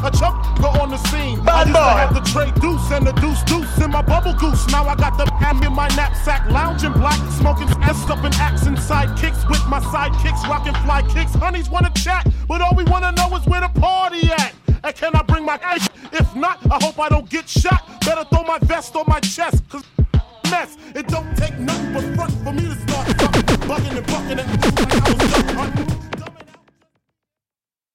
a chump go on the scene. I used to have the tray deuce and the deuce in my bubble goose. Now I got the ham in my knapsack, lounging black, smoking S up and axe inside kicks with my sidekicks, rocking fly kicks. Honeys wanna chat, but all we wanna know is where the party at. And can I bring my ice? If not, I hope I don't get shot. Better throw my vest on my chest, cause mess. It don't take nothing but front for me to start bucking and bucking and I was